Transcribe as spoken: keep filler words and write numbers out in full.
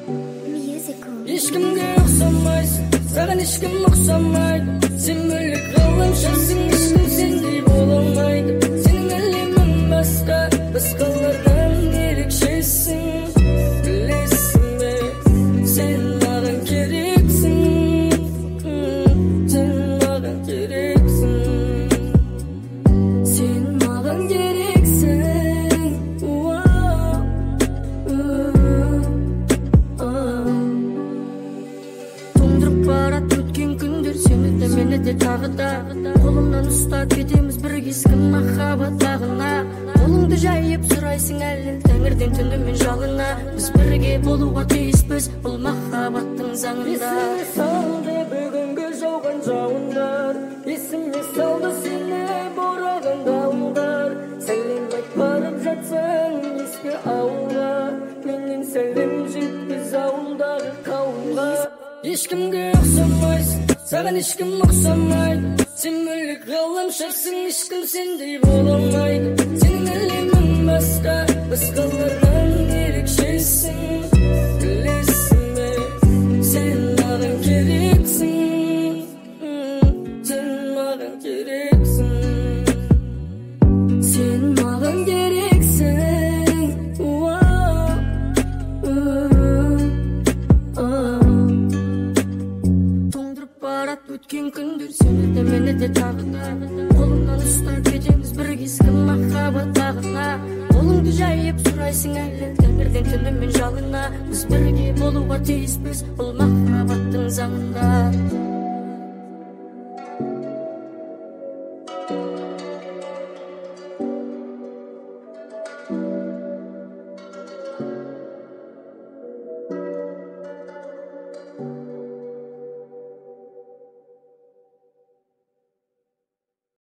Ешкімге ұқсамайсың, саған ешкім ұқсамайды. Сен бөлек ғаламшарсың, ешкім сендей бола алмайды. Сенің әлемің басқа, басқалардан ерекшесің. Білесің бе, сен маған керексің. Сен маған керексің. Сен маған керексің. Барат өткен күндер сені де мені де тағы да қолымнан ұстап кетеміз бір кескі махаббат ағына. Қолыңды жайып сұрайсың әлі тәңірден түнімен жалына. Біз бірге болуға тиіспіз бұл махаббаттың заңында. Есіме салды бүгінгі жауған жауындар, есіме салды сені бораған дауылдар. Сәлем айт барып жатсаң ескі ауылға, менен сәлем жеткіз ауылдағы қауымға. Ешкімге ұқсамайсың, саған ешкім ұқсамайды. Сен бөлек ғаламшарсың, ешкім сендей бола алмайды. Сенің әлемің басқа, басқалардан ерекшесің. Білесің бе, сен маған керексің. Сен маған керексің. Сен маған керексің. Барат өткен күндер сені де мені де тағы да қолымнан ұстап кетеміз бір кескі махаббат ағына. Қолыңды жайып сұрайсың әлі тәңірден түнімен жалына. Біз бірге болуға тиіспіз бұл махаббаттың заңында.